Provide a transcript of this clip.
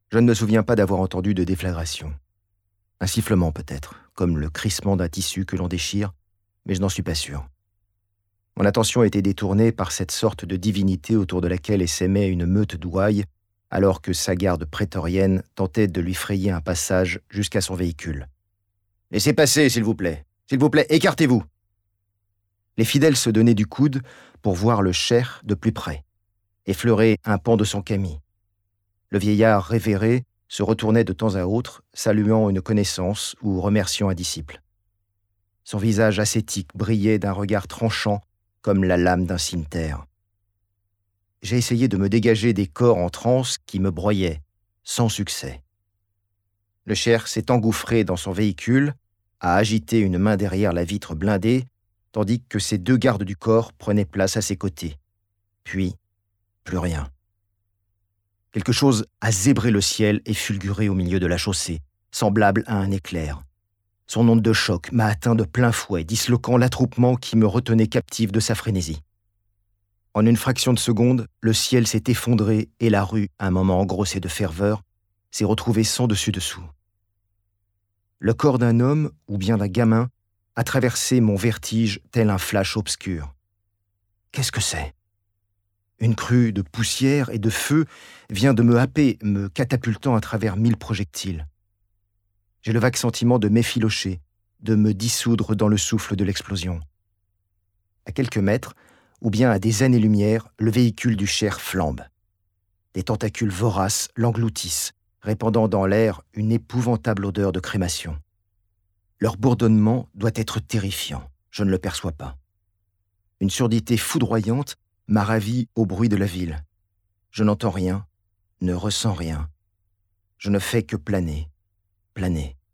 Je ne me souviens pas d'avoir entendu de déflagration. Un sifflement peut-être, comme le crissement d'un tissu que l'on déchire, mais je n'en suis pas sûr. Mon attention était détournée par cette sorte de divinité autour de laquelle essaimait une meute d'ouailles, alors que sa garde prétorienne tentait de lui frayer un passage jusqu'à son véhicule. « Laissez passer, s'il vous plaît. S'il vous plaît, écartez-vous !» Les fidèles se donnaient du coude pour voir le cheikh de plus près, effleurer un pan de son camis. Le vieillard révéré se retournait de temps à autre, saluant une connaissance ou remerciant un disciple. Son visage ascétique brillait d'un regard tranchant comme la lame d'un cimeterre. J'ai essayé de me dégager des corps en transe qui me broyaient, sans succès. Le cheikh s'est engouffré dans son véhicule, a agité une main derrière la vitre blindée, tandis que ses 2 gardes du corps prenaient place à ses côtés. Puis, plus rien. Quelque chose a zébré le ciel et fulguré au milieu de la chaussée, semblable à un éclair. Son onde de choc m'a atteint de plein fouet, disloquant l'attroupement qui me retenait captif de sa frénésie. En une fraction de seconde, le ciel s'est effondré et la rue, un moment engrossée de ferveur, s'est retrouvée sans dessus-dessous. Le corps d'un homme, ou bien d'un gamin, a traversé mon vertige tel un flash obscur. Qu'est-ce que c'est ? Une crue de poussière et de feu vient de me happer, me catapultant à travers 1000 projectiles. J'ai le vague sentiment de m'effilocher, de me dissoudre dans le souffle de l'explosion. À quelques mètres, ou bien à des années-lumière, le véhicule du cheikh flambe. Des tentacules voraces l'engloutissent, répandant dans l'air une épouvantable odeur de crémation. Leur bourdonnement doit être terrifiant, je ne le perçois pas. Une surdité foudroyante m'a ravi au bruit de la ville. Je n'entends rien, ne ressens rien. Je ne fais que planer, planer.